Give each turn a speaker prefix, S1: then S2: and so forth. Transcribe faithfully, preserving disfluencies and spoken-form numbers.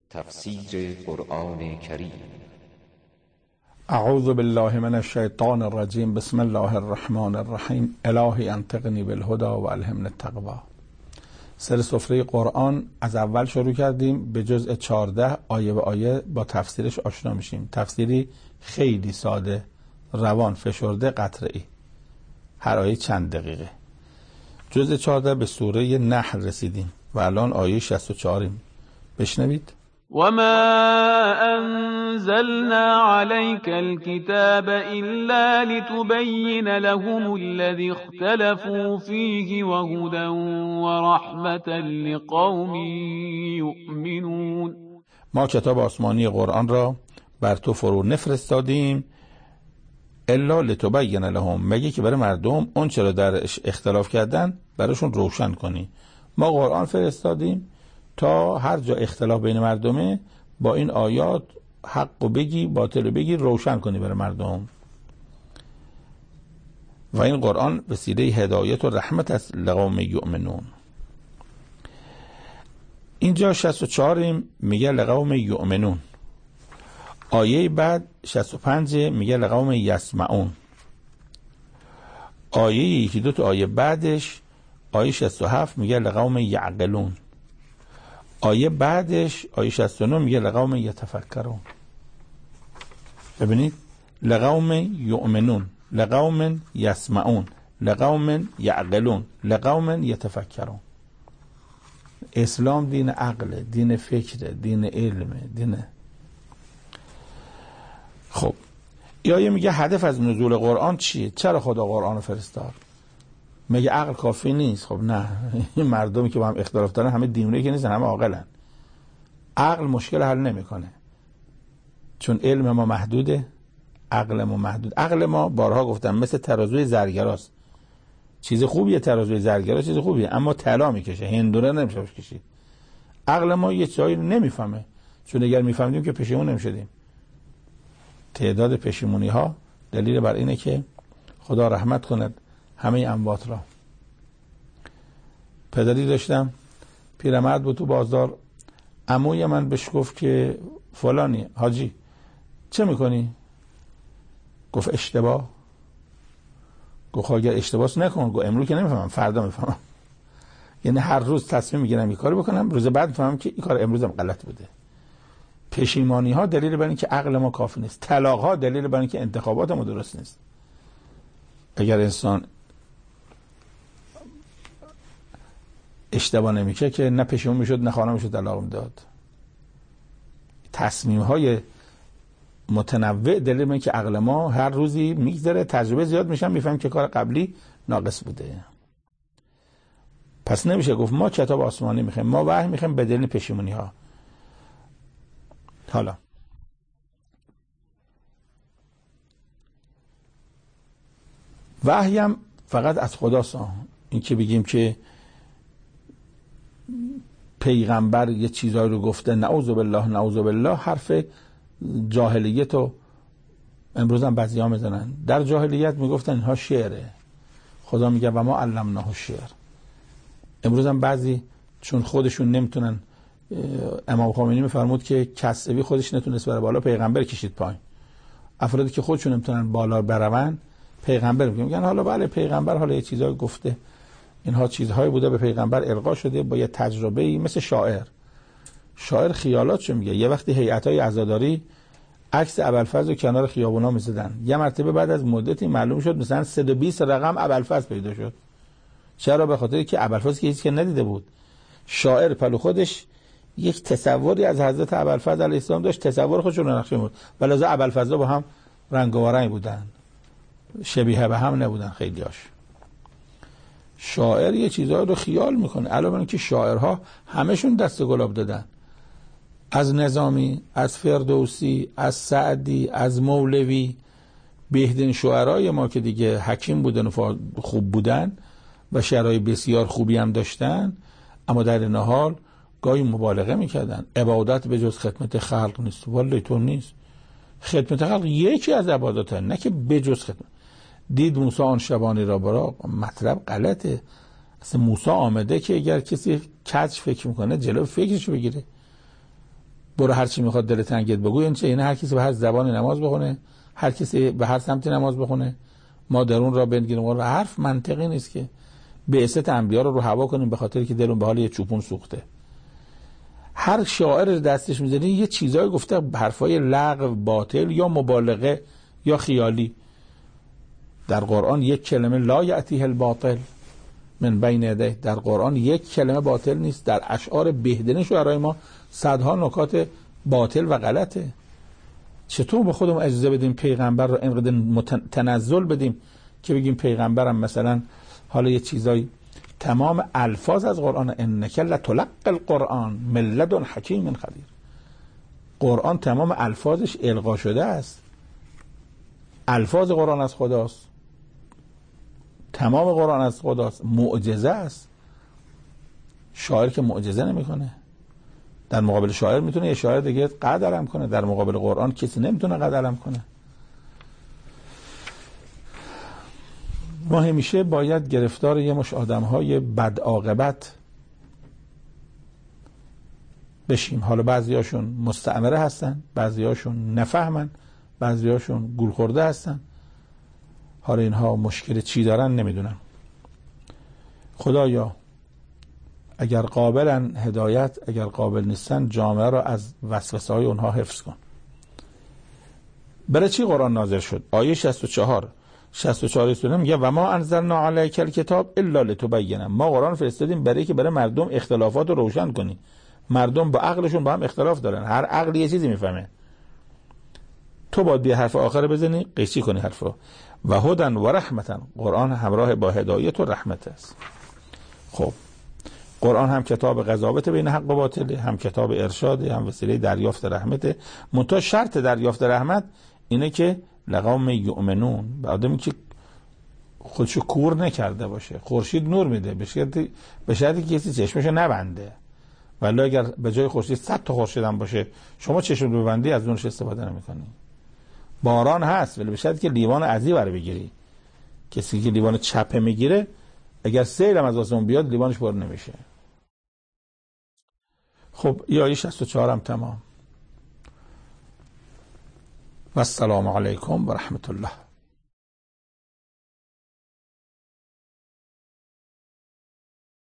S1: تفسیر قرآن کریم.
S2: اعوذ بالله من الشیطان الرجیم. بسم الله الرحمن الرحیم. الهی انطقنی بالهدی و الهمنی التقوی. سر سفره قرآن از اول شروع کردیم، به جزء چهارده آیه به آیه با تفسیرش آشنا میشیم. تفسیری خیلی ساده، روان، فشرده، قطعی، هر آیه چند دقیقه. جزء چهارده به سوره نحل رسیدیم و الان آیه شصت و چهار. بشنوید.
S3: وما أنزلنا عليك الكتاب إلا لتبين لهم الذي اختلفوا فيه وهدى ورحمة لقوم يؤمنون.
S2: ما کتاب آسمانی قرآن را بر تو فرو نفرستادیم الا لتبین لهم، مگه که برای مردم اون چرا درش اختلاف کردن براشون روشن کنی. ما قرآن فرستادیم تا هر جا اختلاف بین مردمه با این آیات حق بگی، باطل بگی، روشن کنی برای مردم. و این قرآن وسیله هدایت و رحمت است لقوم یؤمنون. اینجا شصت و چهار میگه لقوم یؤمنون، آیه بعد شصت و پنج میگه لقوم یسمعون، آیه یکی دو تا آیه بعدش آیه شصت و هفت میگه لقوم یعقلون، آیه بعدش آیه شصت و نه میگه لقوم یتفکرون. ببینید، لقوم یؤمنون، لقوم یسمعون، لقوم یعقلون، لقوم یتفکرون. اسلام دین عقل، دین فکر، دین علم، دین. خب این آیه میگه هدف از نزول قرآن چیه؟ چرا خدا قرآن رو فرستاد؟ مگه عقل کافی نیست؟ خب نه، این مردمی که با هم اختلاف دارن همه دیونه که نیستن، همه عاقلن. عقل مشکل حل نمیکنه، چون علم ما محدوده، عقل ما محدود. عقل ما بارها گفتم مثل ترازوی زرگراست. چیز خوبیه ترازوی زرگرا، چیز خوبیه، اما طلا میکشه، هندونه نمیشه کشید. عقل ما یه چیزایی نمیفهمه، چون اگر میفهمیدیم که پشیمون نمیشدیم. تعداد پشیمونی ها دلیل بر اینه که خدا رحمت کند همه اموات را. پدری داشتم، پیرمرد بود تو بازار، عموی من بهش گفت که فلانی حاجی چه میکنی؟ گفت اشتباه. گفت اگر اشتباهش نکن. گفت امروز که نمیفهمم، فردا میفهمم. یعنی هر روز تصمیم میگیرم یک کاری بکنم، روز بعد میفهمم که این کار امروزم غلط بوده. پشیمانی ها دلیل بر اینکه عقل ما کافی نیست. طلاق ها دلیل بر اینکه انتخابات ما درست نیست. اگر انسان اشتباه نمیشه که نه پشیمون میشد نه خانه میشد طلاق میداد. تصمیم های متنوع دلیل بر اینکه عقل ما هر روزی میگذره، تجربه زیاد میشن، میفهمیم که کار قبلی ناقص بوده. پس نمیشه گفت ما کتاب آسمانی میخوایم، ما وحی میخوایم به دلیل پشیمونی ها. حالا وحی هم فقط از خداست. این که بگیم که پیغمبر یه چیزایی رو گفته نعوذ بالله نعوذ بالله، حرف جاهلیت رو امروز هم بعضی ها میزنن. در جاهلیت میگفتن اینها شعره، خدا میگه و ما علمناه الشعر. امروز هم بعضی چون خودشون نمیتونن، امام خمینی میفرمود که کسبی خودش نتونست بره بالا، پیغمبر کشید پایین. افرادی که خودشون نمیتونن بالا برون، پیغمبر میگن حالا بله پیغمبر حالا یه چیزایی گفته، اینها چیزهایی بوده به پیغمبر القا شده با یه تجربه‌ای. مثل شاعر، شاعر خیالاتشو میگه. یه وقتی هیئت‌های عزاداری عکس ابوالفضل رو کنار خیابونا می‌زدن، یه مرتبه بعد از مدتی معلوم شد مثلا صد و بیست رقم ابوالفضل پیدا شد. چرا؟ به خاطر که ابوالفضل که هیچ که ندیده بود. شاعر پلو خودش یک تصوری از حضرت ابوالفضل علیه السلام داشت، تصور خودش رو نقشه بود، ولی از ابوالفضل با هم رنگ و رنگ بودن، شبیه به هم نبودن خیلیاش. شاعر یه چیزایی رو خیال میکنه. علاوه اینکه شاعرها همشون دست گلاب دادن، از نظامی، از فردوسی، از سعدی، از مولوی، بهترین شاعرای ما که دیگه حکیم بودن و خوب بودن و شعرهای بسیار خوبی هم داشتن، اما در این حال گاهی مبالغه میکردن. عبادت به جز خدمت خلق نیست. والله تو نیست. خدمت خلق یکی از عباداته، نه که به جز خدمت. دید موسی آن شبانی را برا، مطلب غلطه. اصلا موسی آمده که اگر کسی کج فکر میکنه جلو فکرش بگیره. برو هر چی میخواد دلت تنگت بگو. این چه؟ یعنی هر کسی به هر زبانی نماز بخونه، هر کسی به هر سمتی نماز بخونه، ما درون را بنگیریم. و حرف منطقی نیست که بعثت انبیا رو رو هوا کنیم به خاطر که دلون به حال یه چوپون سوخته. هر شاعر دستش میزنه یه چیزایی گفته، حرفای لغو، باطل یا مبالغه یا خیالی. در قرآن یک کلمه لا یأتیه الباطل من بین یدیه، در قرآن یک کلمه باطل نیست. در اشعار بهدن شعرای ما صدها نکات باطل و غلطه. چطور به خودمون اجازه بدیم پیغمبر رو اینقدر تنزل بدیم که بگیم پیغمبرم مثلا حالا یه چیزایی، تمام الفاظ از قرآن انک لتلقی القرآن من لدن حکیم خبیر. قرآن تمام الفاظش القا شده است. الفاظ قرآن از خداست، تمام قرآن از خداست، معجزه است. شاعر که معجزه نمیکنه. در مقابل شاعر میتونه یه شاعر دیگه قدرم کنه، در مقابل قرآن کسی نمیتونه قدرم کنه. ما همیشه باید گرفتار یه مش آدم‌های بد عاقبت بشیم. حالا بعضیاشون مستعمره هستن، بعضیاشون نفهمن، بعضیاشون گول خورده هستن. حالا اینها مشکل چی دارن نمیدونم. خدایا اگر قابلن هدایت، اگر قابل نیستن جامعه را از وسوسه های اونها حفظ کن. برای چی قرآن نازل شد؟ آیه شصت و چهار شصت و چهار سوره میگه و ما انزلنا علیک الکتاب الا لتبین. ما قرآن فرستادیم برای که برای مردم اختلافات رو روشن کنی. مردم با عقلشون با هم اختلاف دارن، هر عقلی یه چیزی میفهمه. تو باید بیا حرف آخر بزنی، قیچی کنی حرفا. و هدن و رحمتن، قرآن همراه با هدایت و رحمت است. خب قرآن هم کتاب قضاوت بین حق و باطل، هم کتاب ارشاد، هم وسیله دریافت رحمت. منتها شرط دریافت رحمت اینه که لقوم یؤمنون، آدمی که خودشو کور نکرده باشه. خورشید نور میده به شرطی به شرطی که کسی چشمشو نبنده. ولی اگر به جای خورشید صد تا خورشید هم باشه شما چشم رو ببندی از اونش استفاده نمی‌کنی. باران هست ولی به شرطی که لیوان عزی بر بگیری. کسی که لیوان چپه میگیره اگر سیل هم از آسمون بیاد لیوانش پر نمیشه. خب این آیه شصت و چهار هم تمام. و السلام علیکم و رحمت الله.